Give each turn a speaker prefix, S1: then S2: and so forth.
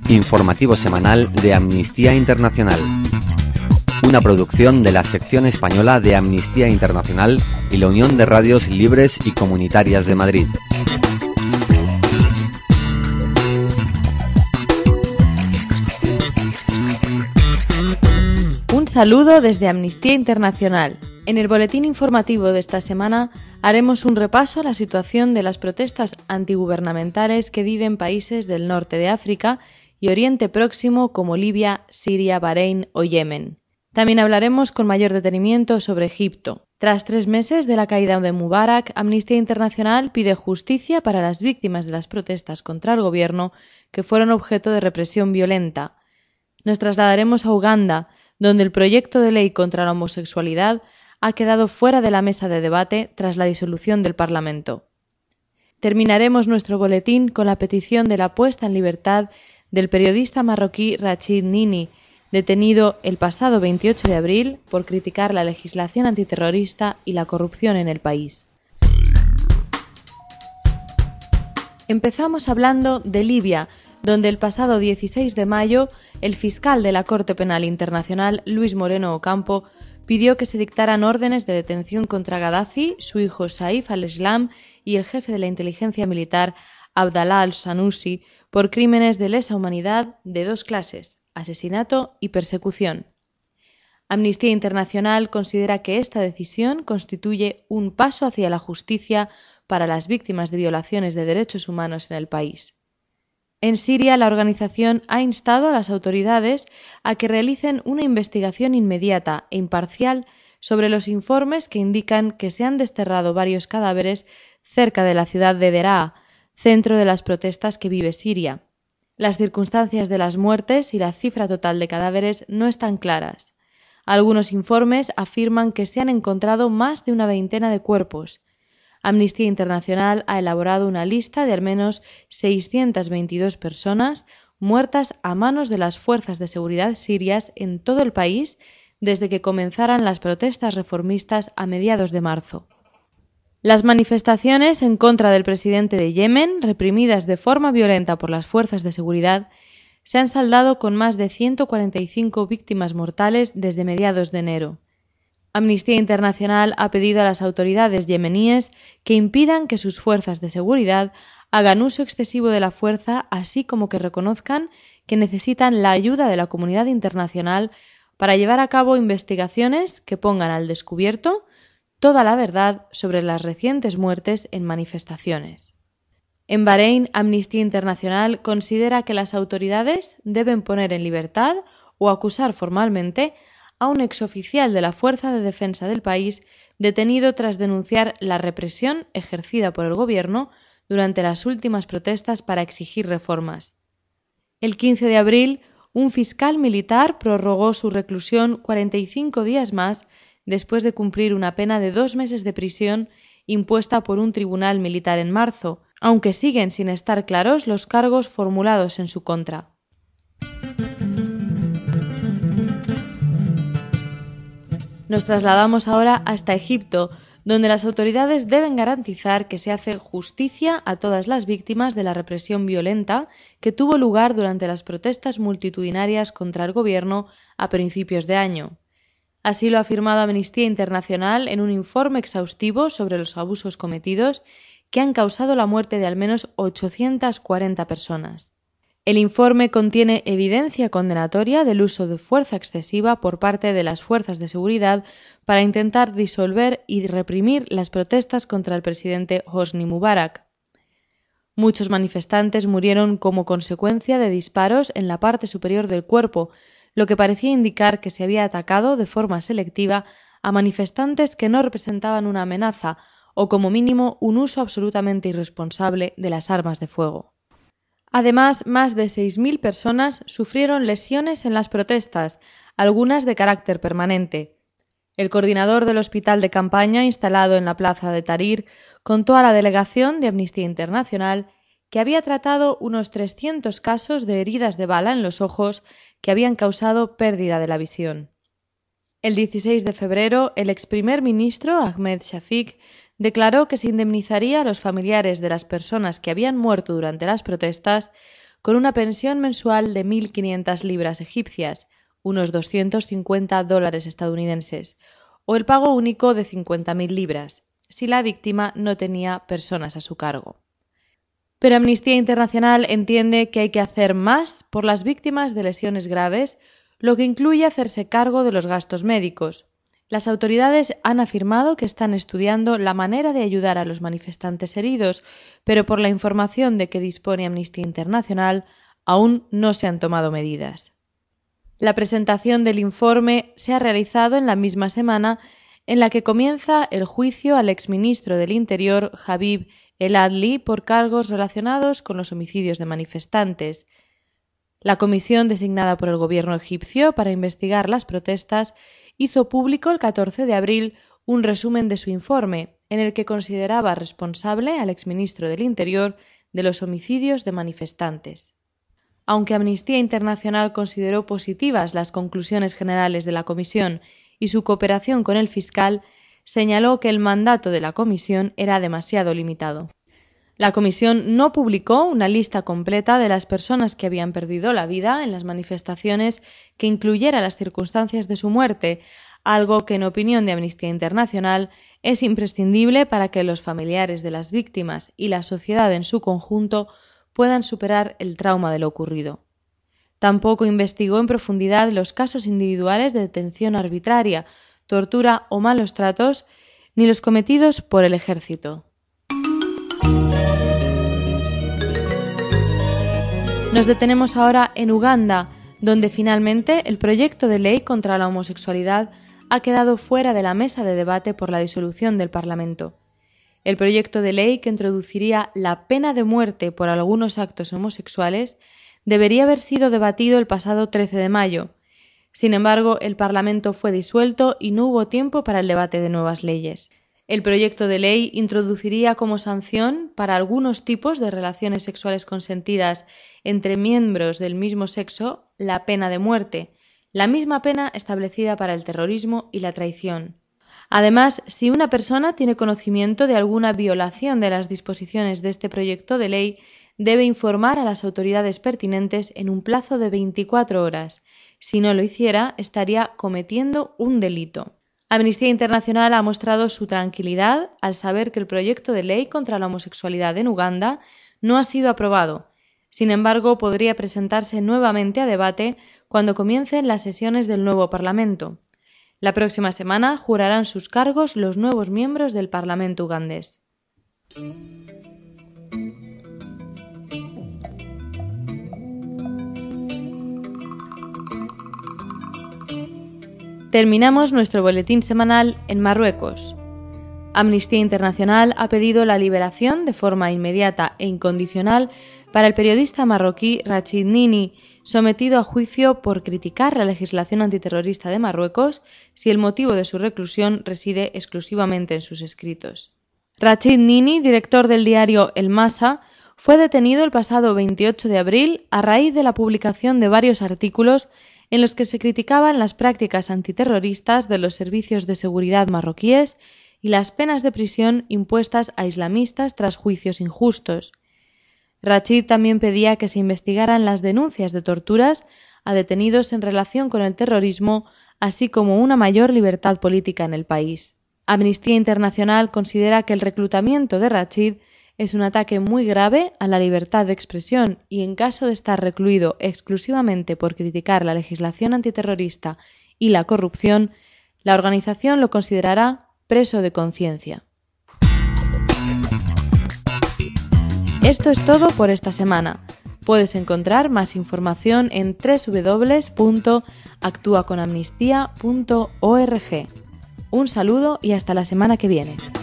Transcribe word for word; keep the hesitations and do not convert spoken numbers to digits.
S1: Informativo semanal de Amnistía Internacional. Una producción de la sección española de Amnistía Internacional y la Unión de Radios Libres y Comunitarias de Madrid.
S2: Un saludo desde Amnistía Internacional. En el boletín informativo de esta semana haremos un repaso a la situación de las protestas antigubernamentales que viven países del norte de África y Oriente Próximo como Libia, Siria, Bahrein o Yemen. También hablaremos con mayor detenimiento sobre Egipto. Tras tres meses de la caída de Mubarak, Amnistía Internacional pide justicia para las víctimas de las protestas contra el gobierno que fueron objeto de represión violenta. Nos trasladaremos a Uganda, donde el proyecto de ley contra la homosexualidad ha quedado fuera de la mesa de debate tras la disolución del Parlamento. Terminaremos nuestro boletín con la petición de la puesta en libertad del periodista marroquí Rachid Nini, detenido el pasado veintiocho de abril por criticar la legislación antiterrorista y la corrupción en el país. Empezamos hablando de Libia, donde el pasado dieciséis de mayo el fiscal de la Corte Penal Internacional, Luis Moreno Ocampo, pidió que se dictaran órdenes de detención contra Gaddafi, su hijo Saif al-Islam y el jefe de la inteligencia militar, Abdallah al-Sanusi, por crímenes de lesa humanidad de dos clases, asesinato y persecución. Amnistía Internacional considera que esta decisión constituye un paso hacia la justicia para las víctimas de violaciones de derechos humanos en el país. En Siria, la organización ha instado a las autoridades a que realicen una investigación inmediata e imparcial sobre los informes que indican que se han desterrado varios cadáveres cerca de la ciudad de Deraa, centro de las protestas que vive Siria. Las circunstancias de las muertes y la cifra total de cadáveres no están claras. Algunos informes afirman que se han encontrado más de una veintena de cuerpos. Amnistía Internacional ha elaborado una lista de al menos seiscientas veintidós personas muertas a manos de las fuerzas de seguridad sirias en todo el país desde que comenzaran las protestas reformistas a mediados de marzo. Las manifestaciones en contra del presidente de Yemen, reprimidas de forma violenta por las fuerzas de seguridad, se han saldado con más de ciento cuarenta y cinco víctimas mortales desde mediados de enero. Amnistía Internacional ha pedido a las autoridades yemeníes que impidan que sus fuerzas de seguridad hagan uso excesivo de la fuerza, así como que reconozcan que necesitan la ayuda de la comunidad internacional para llevar a cabo investigaciones que pongan al descubierto toda la verdad sobre las recientes muertes en manifestaciones. En Bahrein, Amnistía Internacional considera que las autoridades deben poner en libertad o acusar formalmente a un exoficial de la Fuerza de Defensa del país detenido tras denunciar la represión ejercida por el gobierno durante las últimas protestas para exigir reformas. El quince de abril, un fiscal militar prorrogó su reclusión cuarenta y cinco días más después de cumplir una pena de dos meses de prisión impuesta por un tribunal militar en marzo, aunque siguen sin estar claros los cargos formulados en su contra. Nos trasladamos ahora hasta Egipto, donde las autoridades deben garantizar que se hace justicia a todas las víctimas de la represión violenta que tuvo lugar durante las protestas multitudinarias contra el gobierno a principios de año. Así lo ha afirmado Amnistía Internacional en un informe exhaustivo sobre los abusos cometidos que han causado la muerte de al menos ochocientas cuarenta personas. El informe contiene evidencia condenatoria del uso de fuerza excesiva por parte de las fuerzas de seguridad para intentar disolver y reprimir las protestas contra el presidente Hosni Mubarak. Muchos manifestantes murieron como consecuencia de disparos en la parte superior del cuerpo, lo que parecía indicar que se había atacado de forma selectiva a manifestantes que no representaban una amenaza o como mínimo un uso absolutamente irresponsable de las armas de fuego. Además, más de seis mil personas sufrieron lesiones en las protestas, algunas de carácter permanente. El coordinador del hospital de campaña instalado en la plaza de Tahrir contó a la delegación de Amnistía Internacional que había tratado unos trescientos casos de heridas de bala en los ojos que habían causado pérdida de la visión. El dieciséis de febrero, el ex primer ministro Ahmed Shafik declaró que se indemnizaría a los familiares de las personas que habían muerto durante las protestas con una pensión mensual de mil quinientas libras egipcias, unos doscientos cincuenta dólares estadounidenses, o el pago único de cincuenta mil libras, si la víctima no tenía personas a su cargo. Pero Amnistía Internacional entiende que hay que hacer más por las víctimas de lesiones graves, lo que incluye hacerse cargo de los gastos médicos. Las autoridades han afirmado que están estudiando la manera de ayudar a los manifestantes heridos, pero por la información de que dispone Amnistía Internacional, aún no se han tomado medidas. La presentación del informe se ha realizado en la misma semana en la que comienza el juicio al exministro del Interior, Habib el-Adly, por cargos relacionados con los homicidios de manifestantes. La comisión designada por el gobierno egipcio para investigar las protestas hizo público el catorce de abril un resumen de su informe, en el que consideraba responsable al exministro del Interior de los homicidios de manifestantes. Aunque Amnistía Internacional consideró positivas las conclusiones generales de la comisión y su cooperación con el fiscal, señaló que el mandato de la comisión era demasiado limitado. La comisión no publicó una lista completa de las personas que habían perdido la vida en las manifestaciones que incluyera las circunstancias de su muerte, algo que en opinión de Amnistía Internacional es imprescindible para que los familiares de las víctimas y la sociedad en su conjunto puedan superar el trauma de lo ocurrido. Tampoco investigó en profundidad los casos individuales de detención arbitraria, tortura o malos tratos, ni los cometidos por el ejército. Nos detenemos ahora en Uganda, donde finalmente el proyecto de ley contra la homosexualidad ha quedado fuera de la mesa de debate por la disolución del Parlamento. El proyecto de ley que introduciría la pena de muerte por algunos actos homosexuales debería haber sido debatido el pasado trece de mayo. Sin embargo, el Parlamento fue disuelto y no hubo tiempo para el debate de nuevas leyes. El proyecto de ley introduciría como sanción para algunos tipos de relaciones sexuales consentidas entre miembros del mismo sexo la pena de muerte, la misma pena establecida para el terrorismo y la traición. Además, si una persona tiene conocimiento de alguna violación de las disposiciones de este proyecto de ley, debe informar a las autoridades pertinentes en un plazo de veinticuatro horas. Si no lo hiciera, estaría cometiendo un delito. Amnistía Internacional ha mostrado su tranquilidad al saber que el proyecto de ley contra la homosexualidad en Uganda no ha sido aprobado. Sin embargo, podría presentarse nuevamente a debate cuando comiencen las sesiones del nuevo Parlamento. La próxima semana jurarán sus cargos los nuevos miembros del Parlamento ugandés. Terminamos nuestro boletín semanal en Marruecos. Amnistía Internacional ha pedido la liberación de forma inmediata e incondicional para el periodista marroquí Rachid Nini, sometido a juicio por criticar la legislación antiterrorista de Marruecos, si el motivo de su reclusión reside exclusivamente en sus escritos. Rachid Nini, director del diario El Masa, fue detenido el pasado veintiocho de abril a raíz de la publicación de varios artículos en los que se criticaban las prácticas antiterroristas de los servicios de seguridad marroquíes y las penas de prisión impuestas a islamistas tras juicios injustos. Rachid también pedía que se investigaran las denuncias de torturas a detenidos en relación con el terrorismo, así como una mayor libertad política en el país. Amnistía Internacional considera que el reclutamiento de Rachid es un ataque muy grave a la libertad de expresión y, en caso de estar recluido exclusivamente por criticar la legislación antiterrorista y la corrupción, la organización lo considerará preso de conciencia. Esto es todo por esta semana. Puedes encontrar más información en doble u doble u doble u punto actúa con amnistía punto org. Un saludo y hasta la semana que viene.